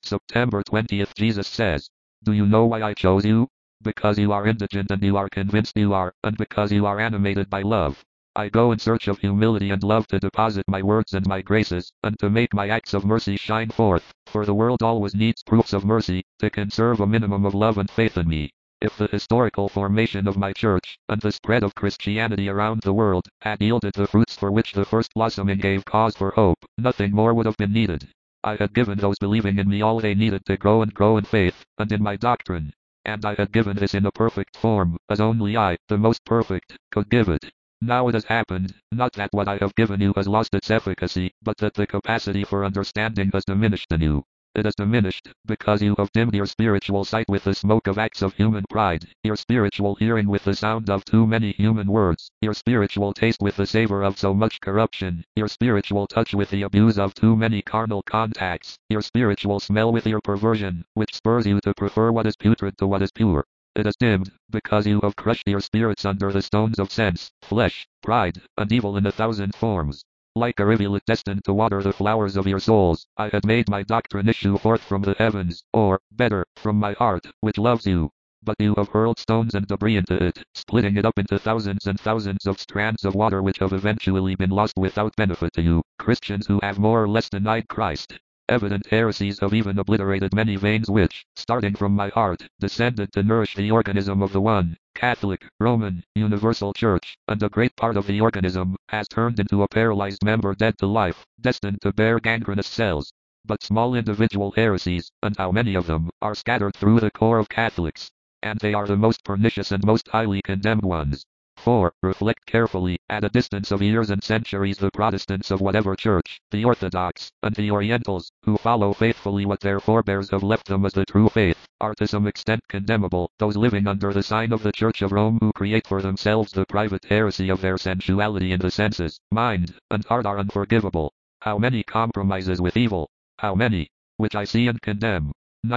September 20th. Jesus says, "Do you know why I chose you? Because you are indigent and you are convinced you are, and because you are animated by love. I go in search of humility and love to deposit my words and my graces, and to make my acts of mercy shine forth, for the world always needs proofs of mercy, to conserve a minimum of love and faith in me. If the historical formation of my church, and the spread of Christianity around the world, had yielded the fruits for which the first blossoming gave cause for hope, nothing more would have been needed. I had given those believing in me all they needed to grow and grow in faith, and in my doctrine. And I had given this in a perfect form, as only I, the most perfect, could give it. Now it has happened, not that what I have given you has lost its efficacy, but that the capacity for understanding has diminished in you. It has diminished, because you have dimmed your spiritual sight with the smoke of acts of human pride, your spiritual hearing with the sound of too many human words, your spiritual taste with the savor of so much corruption, your spiritual touch with the abuse of too many carnal contacts, your spiritual smell with your perversion, which spurs you to prefer what is putrid to what is pure. It is dimmed, because you have crushed your spirits under the stones of sense, flesh, pride, and evil in 1,000 forms. Like a rivulet destined to water the flowers of your souls, I had made my doctrine issue forth from the heavens, or, better, from my heart, which loves you. But you have hurled stones and debris into it, splitting it up into thousands and thousands of strands of water which have eventually been lost without benefit to you, Christians who have more or less denied Christ. Evident heresies have even obliterated many veins which, starting from my heart, descended to nourish the organism of the one, Catholic, Roman, Universal Church, and a great part of the organism has turned into a paralyzed member dead to life, destined to bear gangrenous cells. But small individual heresies, and how many of them, are scattered through the core of Catholics. And they are the most pernicious and most highly condemned ones. For, reflect carefully, at a distance of years and centuries the Protestants of whatever church, the Orthodox, and the Orientals, who follow faithfully what their forebears have left them as the true faith, are to some extent condemnable. Those living under the sign of the Church of Rome who create for themselves the private heresy of their sensuality in the senses, mind, and heart are unforgivable. How many compromises with evil? How many? Which I see and condemn.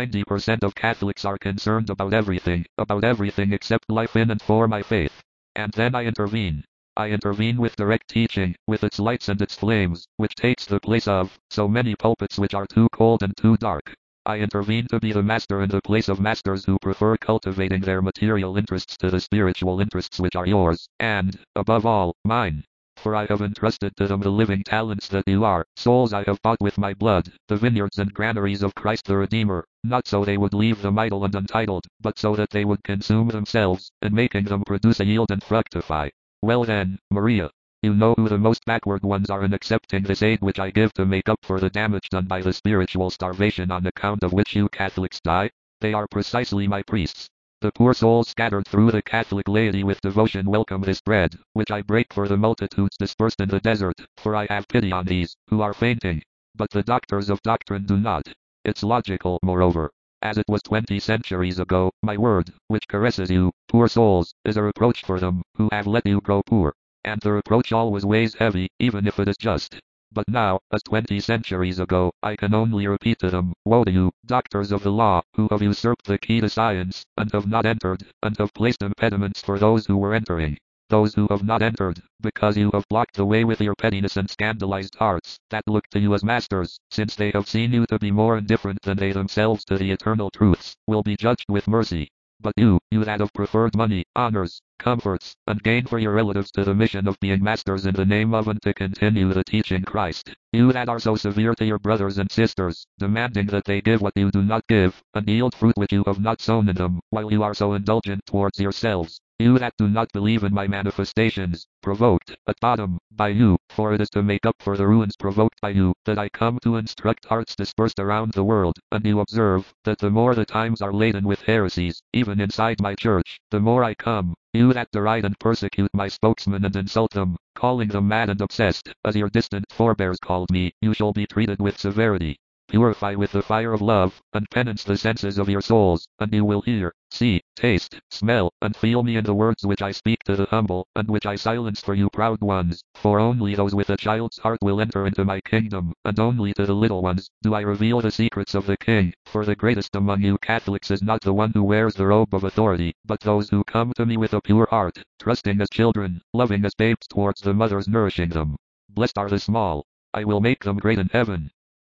90% of Catholics are concerned about everything except life in and for my faith. And then I intervene. I intervene with direct teaching, with its lights and its flames, which takes the place of so many pulpits which are too cold and too dark. I intervene to be the master in the place of masters who prefer cultivating their material interests to the spiritual interests which are yours, and, above all, mine. For I have entrusted to them the living talents that you are, souls I have bought with my blood, the vineyards and granaries of Christ the Redeemer, not so they would leave them idle and untitled, but so that they would consume themselves, and making them produce a yield and fructify. Well then, Maria, you know who the most backward ones are in accepting this aid which I give to make up for the damage done by the spiritual starvation on account of which you Catholics die? They are precisely my priests. The poor souls scattered through the Catholic laity with devotion welcome this bread, which I break for the multitudes dispersed in the desert, for I have pity on these, who are fainting. But the doctors of doctrine do not. It's logical, moreover. As it was 20 centuries ago, my word, which caresses you, poor souls, is a reproach for them, who have let you grow poor. And the reproach always weighs heavy, even if it is just. But now, as 20 centuries ago, I can only repeat to them, woe to you, doctors of the law, who have usurped the key to science, and have not entered, and have placed impediments for those who were entering. Those who have not entered, because you have blocked the way with your pettiness and scandalized hearts, that look to you as masters, since they have seen you to be more indifferent than they themselves to the eternal truths, will be judged with mercy. But you that have preferred money, honors, comforts, and gain for your relatives to the mission of being masters in the name of and to continue the teaching Christ, you that are so severe to your brothers and sisters, demanding that they give what you do not give, and yield fruit which you have not sown in them, while you are so indulgent towards yourselves, you that do not believe in my manifestations, provoked, at bottom, by you, for it is to make up for the ruins provoked by you, that I come to instruct hearts dispersed around the world, and you observe, that the more the times are laden with heresies, even inside my church, the more I come. You that deride and persecute my spokesmen and insult them, calling them mad and obsessed, as your distant forebears called me, you shall be treated with severity. Purify with the fire of love, and penance the senses of your souls, and you will hear, see, taste, smell, and feel me in the words which I speak to the humble, and which I silence for you proud ones, for only those with a child's heart will enter into my kingdom, and only to the little ones do I reveal the secrets of the King, for the greatest among you Catholics is not the one who wears the robe of authority, but those who come to me with a pure heart, trusting as children, loving as babes towards the mothers nourishing them. Blessed are the small. I will make them great in heaven.